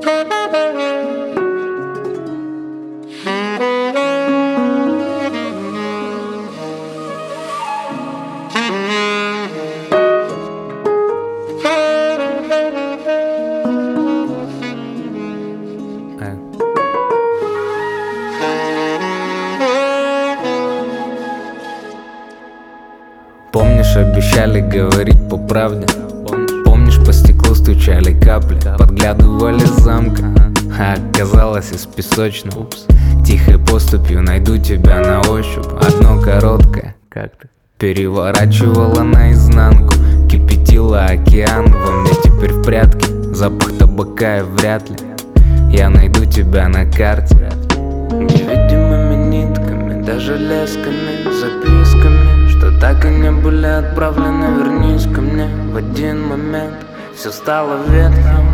Помнишь, обещали говорить по правде? Помнишь, по стеклу стучали капли, подглядывали с замка, а оказалось из песочного. Тихой поступью найду тебя на ощупь. Одно короткое, как ты переворачивала наизнанку, кипятила океан во мне теперь в прятки. Запах табака и вряд ли я найду тебя на карте. Невидимыми нитками, даже лесками, записками, что так и не были отправлены. Вернись ко мне в один момент. Все стало ветхим,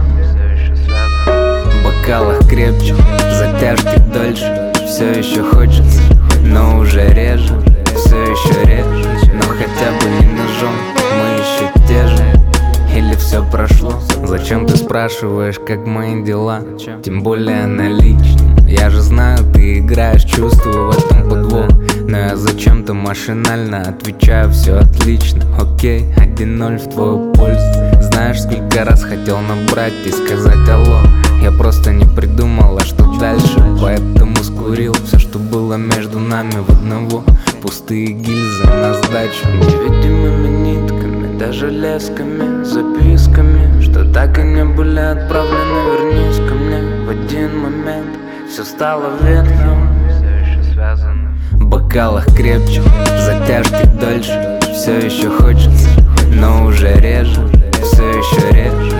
в бокалах крепче, затяжки дольше. Все еще хочется, но уже реже. Все еще реже, но хотя бы не ножом. Мы еще те же, или все прошло? Зачем ты спрашиваешь, как мои дела? Тем более наличные. Я же знаю, ты играешь, чувствую в этом подвох, но я зачем-то машинально отвечаю: все отлично. Окей, 1-0 в твою пользу. Знаешь, сколько раз хотел набрать и сказать алло. Я просто не придумала, что дальше, поэтому скурил все, что было между нами в одного. Пустые гильзы на сдачу. Невидимыми нитками, даже лесками, записками, что так и не были отправлены. Вернись ко мне в один момент. Все стало ветхим, все еще связано. В бокалах крепче, затяжки дольше. Все еще хочется, но уже реже. Все еще реже,